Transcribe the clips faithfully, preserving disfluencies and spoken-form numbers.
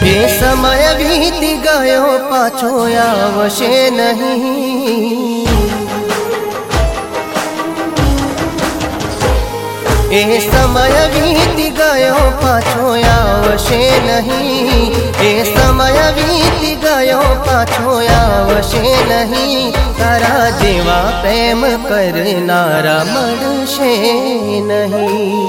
ए समय बीती गयो पाछो आवशे नहीं। ए समय बीती गयो पाछो आवशे नहीं। ए समय बीती गयो पाछो आवशे नहीं। तारा जेवा प्रेम करनारा मळशे नहीं।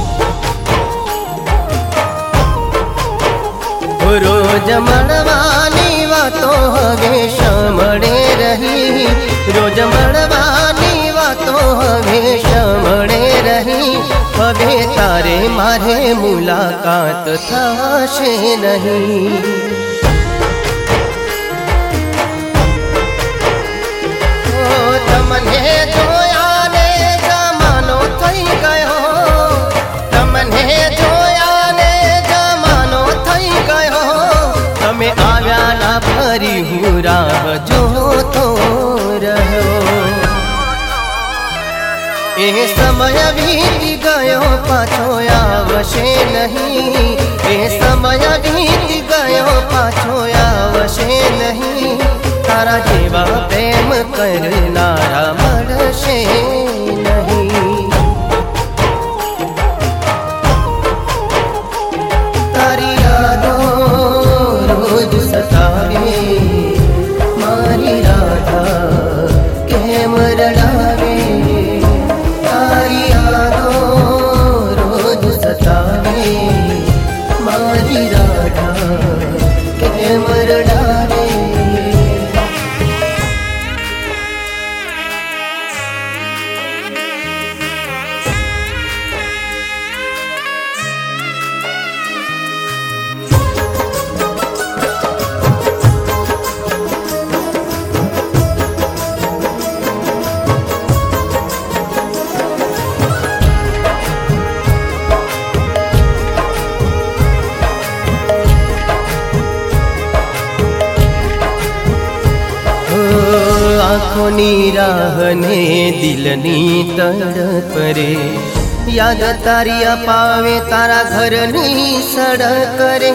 रोज मळवानी वातो हवे सांभळे रही। रोज मळवानी वातो हवे सांभळे रही। हवे तारे मारे मुलाकात थशे नहीं। ओ तमने जोया ने जमानो थई गयो। तमने जोया ने जमानो थई गयो। तमे आव्या ना फरी हूँ राह जोतो रहो। ए समय बीती गयो पाछो आवशे नहीं। ए समय बीती गयो पाछो आवशे नहीं। तारा जेवा प्रेम करनारा मळशे नहीं। तारी यादो रोज सतावे मारी राधा केम रडावे। तारी यादो रोज सतावे मारी राधा केम रडावे। आँखोनी राह ने दिलनी तड़प रे। याद तारी अपावे तारा घरनी सड़क रे।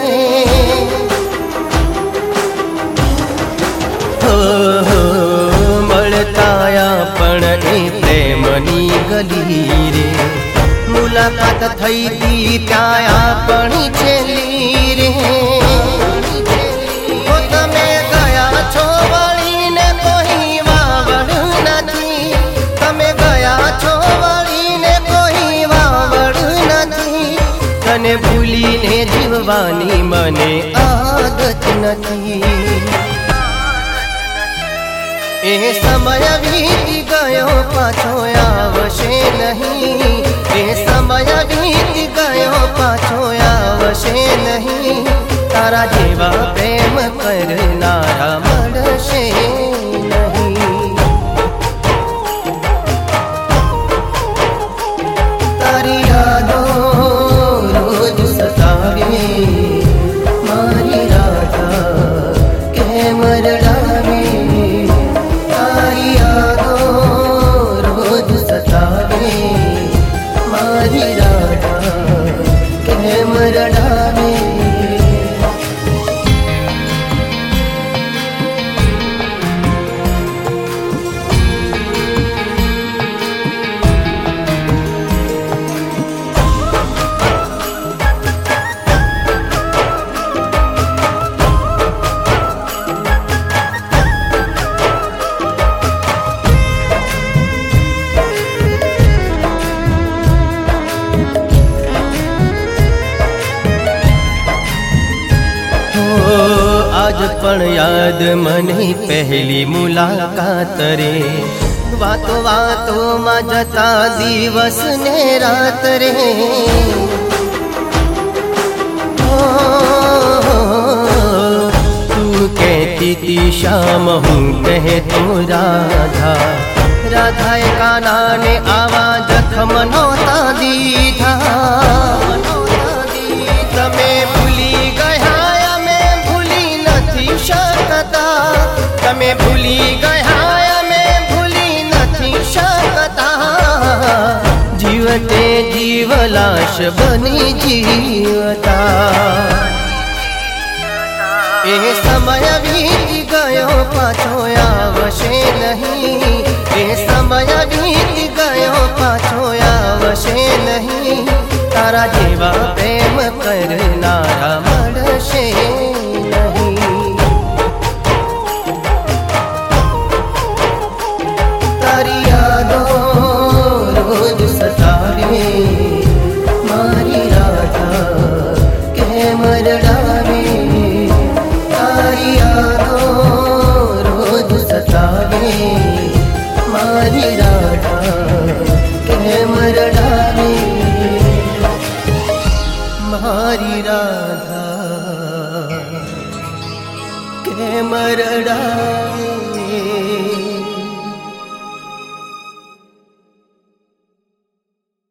हो हो मळताया पण ए प्रेमनी गली रे। मुलाकात थई ती त्याया पण छेली रे। तमे गया छो वळीने कोई वावड़ नथी। तमे गया छो वळीने कोई वावड़ नथी। तने भूलीने जीववानी मने आदत नथी। ए समय बीती गयो पाछो आवशे नहीं। ए समय बीती गयो पाछो आवशे नहीं। तारा जेवा प्रेम करनारा मळशे नहीं। तारी यादो रोज सतावे मारी राधा केम रडावे। तारी यादो रोज सतावे मारी राधा केम रडावे। आज पण याद मने पहली मुलाकात रे। वातो वातो मां जता दिवस ने रात रे। ओ, तू कहती थी शाम हूँ कहे तो राधा। राधा काना ने आवा जखम नोता दीधा। तमे भूली गया शकता। तमे भूली गया मैं भूली नथी शकता। जीवते जीवलाश बनी जीवता। ए समय बीती गयो पाछो आवशे नहीं, ए समय बीती गयो पाछो आवशे नहीं, तारा जेवा प्रेम करनारा मळशे नहीं। तारी यादो रोज सतावे मारी राधा केम रड़ावे, तारी यादो रोज सतावे मारी राधा केम रड़ावे, मारी राधा केम रड़ावे।